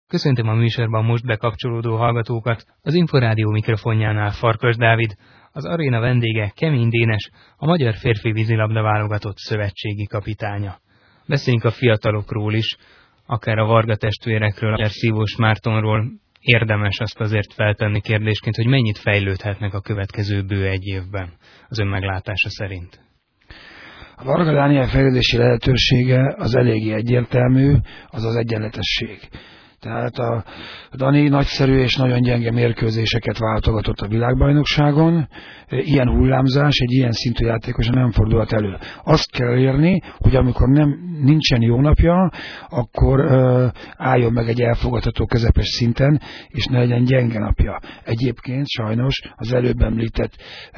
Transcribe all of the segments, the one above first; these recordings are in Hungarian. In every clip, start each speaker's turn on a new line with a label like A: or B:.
A: Köszöntöm a műsorban most bekapcsolódó hallgatókat. Az Inforádió mikrofonjánál Farkas Dávid, az aréna vendége Kemény Dénes, a magyar férfi vízilabda válogatott szövetségi kapitánya. Beszéljünk a fiatalokról is, akár a Varga testvérekről, akár Szívós Mártonról. Érdemes azt azért feltenni kérdésként, hogy mennyit fejlődhetnek a következő bő egy évben, az ön meglátása szerint.
B: A Varga Dániel fejlődési lehetősége az eléggé egyértelmű, az az egyenletesség. Tehát a Dani nagyszerű és nagyon gyenge mérkőzéseket váltogatott a világbajnokságon. Ilyen hullámzás egy ilyen szintű játékosan nem fordulhat elő. Azt kell érni, hogy amikor nincsen jó napja, akkor álljon meg egy elfogadható közepes szinten, és ne legyen gyenge napja. Egyébként sajnos az előbb említett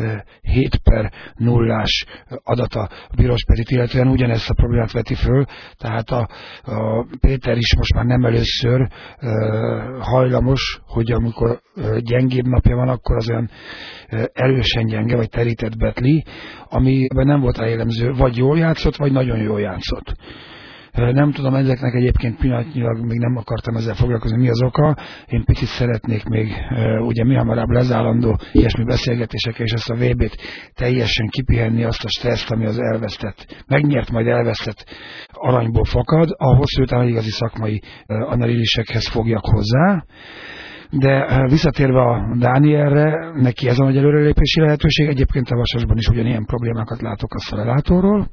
B: 7/0-ás adata Biros Petit, illetően ugyanezt a problémát veti föl, tehát a Péter is most már nem először hajlamos, hogy amikor gyengébb napja van, akkor az olyan erősen gyenge, vagy terített betli, amiben nem volt rá jellemző, vagy jól játszott, vagy nagyon jól játszott. Nem tudom, ezeknek egyébként pillanatnyilag még nem akartam ezzel foglalkozni, mi az oka. Én picit szeretnék még, ugye mi hamarabb lezállandó ilyesmi beszélgetésekkel, és ezt a VB-t teljesen kipihenni, azt a stresszt, ami az elvesztett, megnyert, majd elvesztett aranyból fakad, ahhoz utána igazi szakmai analízisekhez fogjak hozzá. De visszatérve a Dánielre, neki ez a nagy előrelépési lehetőség, egyébként a Vasasban is ugyanilyen problémákat látok a Szalelátóról.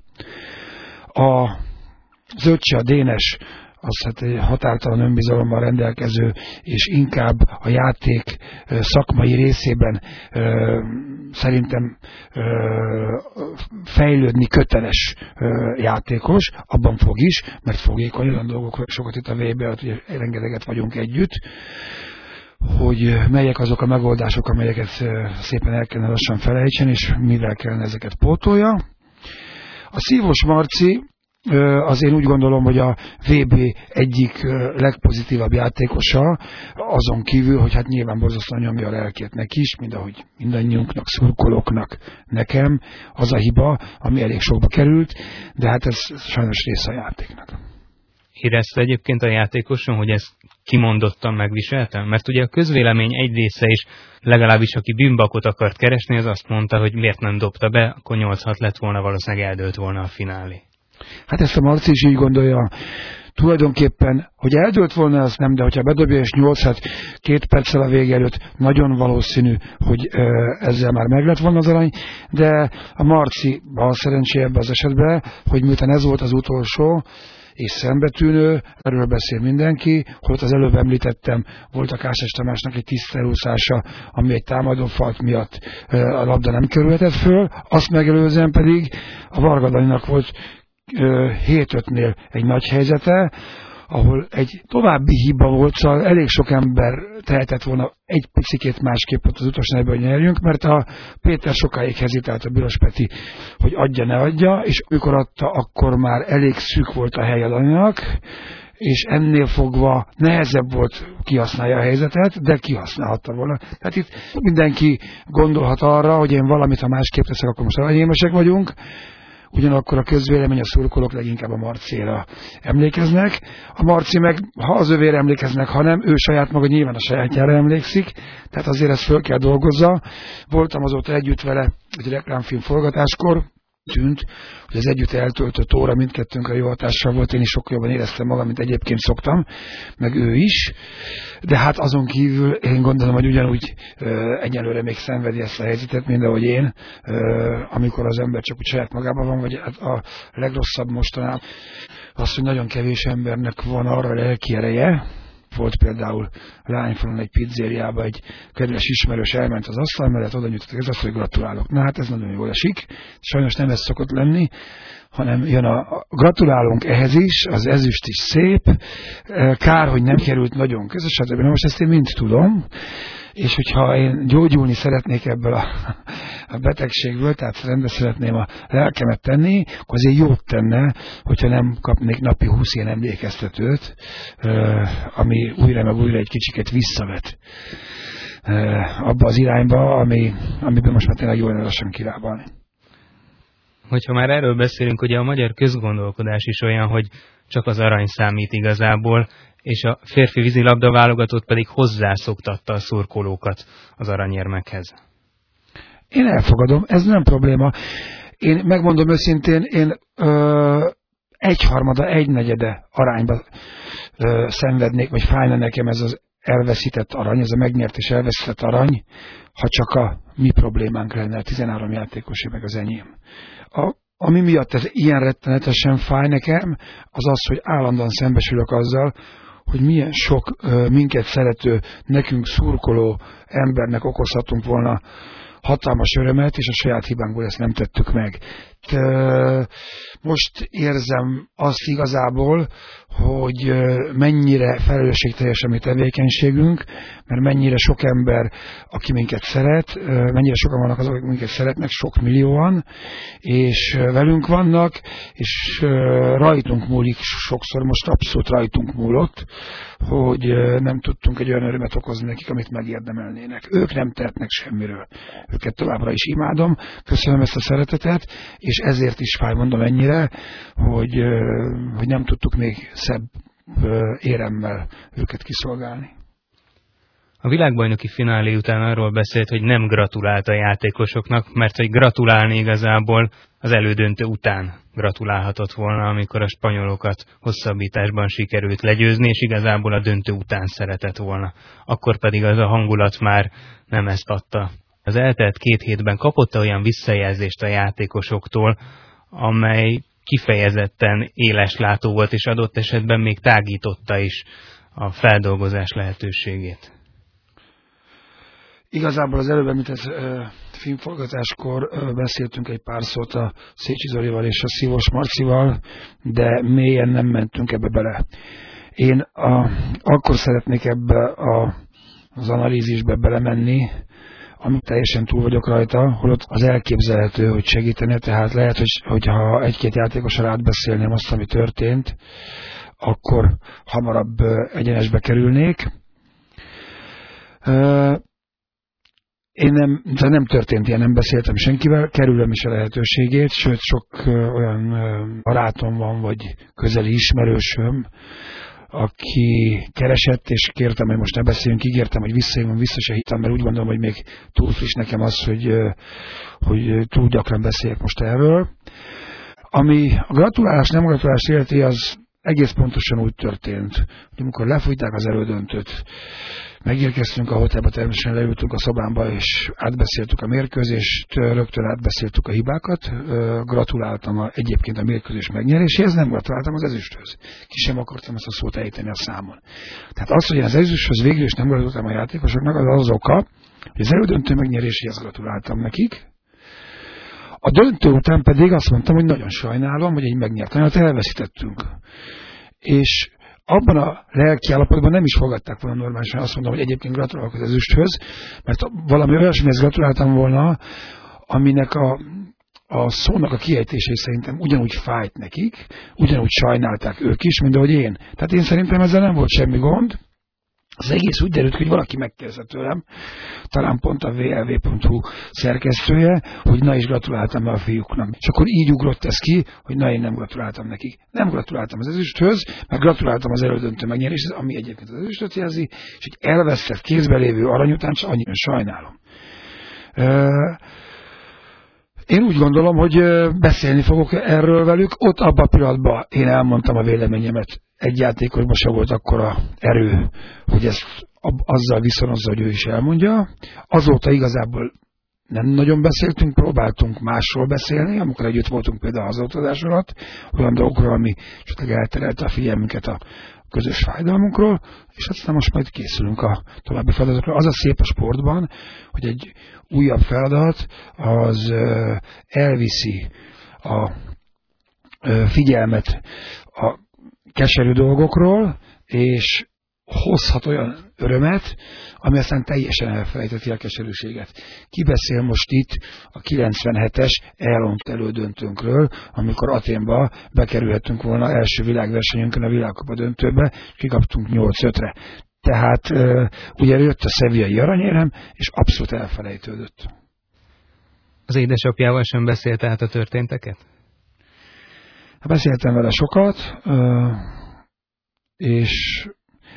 B: Az öccse, a Dénes, az hát egy határtalan önbizalommal rendelkező, és inkább a játék szakmai részében szerintem fejlődni köteles játékos, abban fog is, mert fogékony, olyan dolgokról sokat itt a VB-ben, hogy rengeteget vagyunk együtt, hogy melyek azok a megoldások, amelyeket szépen el kellene lassan felejtsen, és mivel kellene ezeket pótolja. A Szívós Marci, az én úgy gondolom, hogy a VB egyik legpozitívabb játékosa, azon kívül, hogy hát nyilván borzasztóan nyomja a lelkét neki is, mind ahogy mindannyiunknak, szurkolóknak, nekem, az a hiba, ami elég sokba került, de hát ez sajnos része a játéknak.
A: Érezte egyébként a játékoson, hogy ezt kimondottan megviseltem? Mert ugye a közvélemény egy része is, legalábbis aki bűnbakot akart keresni, az azt mondta, hogy miért nem dobta be, akkor 8-6 lett volna, valószínűleg eldőlt volna a finálé.
B: Hát ezt a Marci is így gondolja. Tulajdonképpen, hogy eldőlt volna, az nem, de hogyha bedobja és 8-6 2 perccel a vége előtt, nagyon valószínű, hogy ezzel már meg lett volna az arany, de a Marci van szerencséje ebben az esetben, hogy miután ez volt az utolsó, és szembetűnő, erről beszél mindenki, hogy az előbb említettem, volt a Kásás Tamásnak egy tisztelúszása, ami egy támadófalt miatt a labda nem kerülhetett föl, azt megelőzően pedig a Varga Daninak volt 7-5-nél egy nagy helyzete, ahol egy további hiba volt, szóval elég sok ember tehetett volna egy picikét másképp ott az utolsó nebben, hogy nyerjünk, mert a Péter sokáig hezitált a Biros Peti, hogy adja, ne adja, és amikor adta, akkor már elég szűk volt a hely a Daninak, és ennél fogva nehezebb volt kihasználja a helyzetet, de kihasználhatta volna. Tehát itt mindenki gondolhat arra, hogy én valamit, ha másképp teszek, akkor most aranyémesek vagyunk, ugyanakkor a közvélemény, a szurkolók leginkább a Marcéra emlékeznek. A Marci meg, ha az övére emlékeznek, ha nem, ő saját maga nyilván a sajátjára emlékszik, tehát azért ezt föl kell dolgozza. Voltam azóta együtt vele egy reklámfilm forgatáskor, tűnt, hogy az együtt eltöltött óra mindkettőnkre jó hatással volt, én is sokkal jobban éreztem magam, mint egyébként szoktam, meg ő is, de hát azon kívül én gondolom, hogy ugyanúgy egyelőre még szenvedi ezt a helyzetet, mint ahogy én, amikor az ember csak úgy saját magában van, vagy hát a legrosszabb mostanában az, hogy nagyon kevés embernek van arra lelki ereje. Volt például Lányfalon egy pizzériába, egy kedves ismerős elment az asztal mellett, oda nyújtottak az asztal, hogy gratulálok. Na hát ez nagyon jól esik. Sajnos nem ez szokott lenni, hanem jön a gratulálunk ehhez is, az ezüst is szép, kár, hogy nem került nagyon közös, de most ezt én mind tudom, és hogyha én gyógyulni szeretnék ebből a betegségből, tehát rendbe szeretném a lelkemet tenni, akkor azért jót tenne, hogyha nem kapnék napi 20 ilyen emlékeztetőt, ami újra meg újra egy kicsiket visszavet abba az irányba, amiben most már tényleg jól lassan kilábalni.
A: Hogyha már erről beszélünk, ugye a magyar közgondolkodás is olyan, hogy csak az arany számít igazából, és a férfi vízilabda válogatott pedig hozzászoktatta a szurkolókat az aranyérmekhez.
B: Én elfogadom, ez nem probléma. Én megmondom őszintén, én egyharmada, egynegyede arányba szenvednék, vagy fájna nekem ez az elveszített arany, ez a megnyert és elveszített arany, ha csak a mi problémánk lenne, a 13 játékosé meg az enyém. Ami miatt ez ilyen rettenetesen fáj nekem, az az, hogy állandóan szembesülök azzal, hogy milyen sok minket szerető, nekünk szurkoló embernek okozhatunk volna hatalmas örömet, és a saját hibánkból ezt nem tettük meg. Most érzem azt igazából, hogy mennyire felelősségteljes a mi tevékenységünk, mert mennyire sok ember, aki minket szeret, mennyire sokan vannak azok, akik minket szeretnek, sok millióan, és velünk vannak, és rajtunk múlik sokszor, most abszolút rajtunk múlott, hogy nem tudtunk egy olyan örömet okozni nekik, amit megérdemelnének. Ők nem tehetnek semmiről. Őket továbbra is imádom, köszönöm ezt a szeretetet, és ezért is fáj, mondom ennyire, hogy nem tudtuk még szebb éremmel őket kiszolgálni.
A: A világbajnoki finálé után arról beszélt, hogy nem gratulált a játékosoknak, mert hogy gratulálni igazából az elődöntő után gratulálhatott volna, amikor a spanyolokat hosszabbításban sikerült legyőzni, és igazából a döntő után szeretett volna. Akkor pedig az a hangulat már nem ezt adta. Az eltelt 2 hétben kapott olyan visszajelzést a játékosoktól, amely kifejezetten éleslátó volt, és adott esetben még tágította is a feldolgozás lehetőségét.
B: Igazából az előbb említett filmforgatáskor beszéltünk egy pár szót a Szécsi Zolival és a Szívós Marcival, de mélyen nem mentünk ebbe bele. Én akkor szeretnék ebbe az analízisbe belemenni, amit teljesen túl vagyok rajta, holott az elképzelhető, hogy segítene, tehát lehet, hogyha egy-két játékossal átbeszélném azt, ami történt, akkor hamarabb egyenesbe kerülnék. Nem történt ilyen, nem beszéltem senkivel, kerülöm is a lehetőségét, sőt sok olyan barátom van, vagy közeli ismerősöm, aki keresett, és kértem, hogy most ne beszéljünk, ígértem, hogy visszajövünk, vissza se hittem, mert úgy gondolom, hogy még túl friss nekem az, hogy túl gyakran beszéljek most erről. Ami a gratulálás, nem gratulálás illeti, az egész pontosan úgy történt, hogy amikor lefújták az elődöntőt, megérkeztünk a hotelbe, természetesen leültünk a szobámba, és átbeszéltük a mérkőzést, rögtön átbeszéltük a hibákat, gratuláltam egyébként a mérkőzés megnyeréséhez, nem gratuláltam az ezüsthöz. Ki sem akartam ezt a szót ejteni a számon. Tehát az, hogy én az ezüsthöz végül is nem gratuláltam a játékosoknak, az oka, hogy az elődöntő megnyeréséhez gratuláltam nekik. A döntő után pedig azt mondtam, hogy nagyon sajnálom, hogy egy megnyert anyat elveszítettünk. És abban a lelki állapotban nem is fogadták volna normálisan, azt mondom, hogy egyébként gratulálok az ezüsthöz, mert valami olyasmihez gratuláltam volna, aminek a szónak a kiejtései szerintem ugyanúgy fájt nekik, ugyanúgy sajnálták ők is, mint ahogy én. Tehát én szerintem ezzel nem volt semmi gond. Az egész úgy derült, hogy valaki megkérdezte tőlem, talán pont a vlv.hu szerkesztője, hogy na is gratuláltam a fiúknak. És akkor így ugrott ez ki, hogy na én nem gratuláltam nekik. Nem gratuláltam az ezüsthöz, meg gratuláltam az elődöntő megnyeréshez, ami egyébként az ezüstöt jelzi, és egy elvesztett kézbe lévő arany után csak annyira sajnálom. Én úgy gondolom, hogy beszélni fogok erről velük. Ott abban a pillanatban én elmondtam a véleményemet. Egy játékosban se volt akkora erő, hogy ezt azzal viszonozza, hogy ő is elmondja. Azóta igazából nem nagyon beszéltünk, próbáltunk másról beszélni, amikor együtt voltunk például az autózás alatt, olyan dolgokról, ami esetleg elterelte a figyelmünket a közös fájdalmunkról, és aztán most majd készülünk a további feladatokra. Az a szép a sportban, hogy egy újabb feladat az elviszi a figyelmet a keserű dolgokról, és hozhat olyan örömet, ami aztán teljesen elfelejteti a keserűséget. Ki beszél most itt a 97-es elont elődöntőnkről, amikor Athénba bekerülhetünk volna első világversenyünkön a világkupa döntőbe, és kikaptunk 8-5-re. Tehát ugye jött a szeviai aranyérem, és abszolút elfelejtődött.
A: Az édesapjával sem beszélt át a történteket?
B: Beszéltem vele sokat, és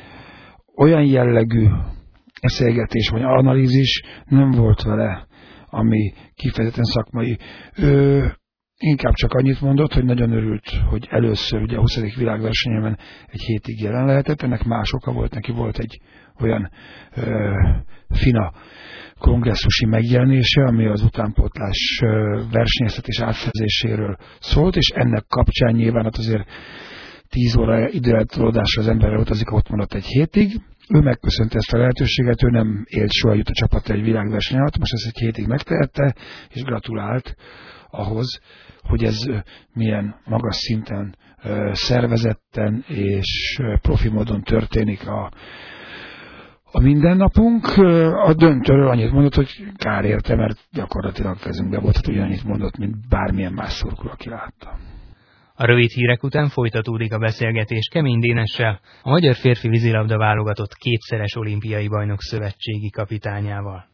B: olyan jellegű beszélgetés vagy analízis nem volt vele, ami kifejezetten szakmai. Inkább csak annyit mondott, hogy nagyon örült, hogy először ugye a 20. világversenyemen egy hétig jelen lehetett, ennek más oka volt, neki volt egy olyan fina kongresszusi megjelenése, ami az utánpótlás versenyeztetés átszerzéséről szólt, és ennek kapcsán nyilván azért 10 óra időeltolódásra az emberre utazik, ott maradt egy hétig. Ő megköszönte ezt a lehetőséget, ő nem élt soha együtt a csapata egy világverseny alatt, most ezt egy hétig megtehette, és gratulált ahhoz, hogy ez milyen magas szinten, szervezetten és profi módon történik a mindennapunk. A döntőről annyit mondott, hogy kár érte, mert gyakorlatilag kezünkbe volt, hogy ugyanannyit mondott, mint bármilyen más szurkoló, aki látta.
A: A rövid hírek után folytatódik a beszélgetés Kemény Dénessel, a magyar férfi vízilabda válogatott kétszeres olimpiai bajnok szövetségi kapitányával.